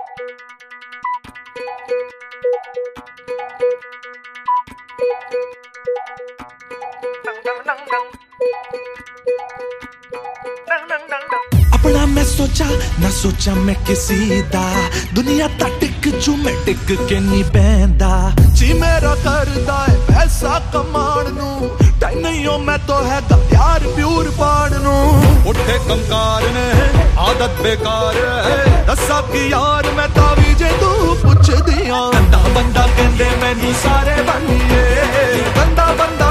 अपना मैं सोचा ना सोचा मैं किसी दा, दुनिया ता टिक जू मैं टिक के नहीं बहंदा। जी मेरा करदा है पैसा कमाण नू, टाइम नहीं हो मैं तो है प्यार प्यूर पाण नू। उठे कंकार ने आदत बेकार है, दसा की यार मैं तावी जे तू पुछ दिया। गंदा बंदा कहंदे मैनू सारे बनिए, गंदा बंदा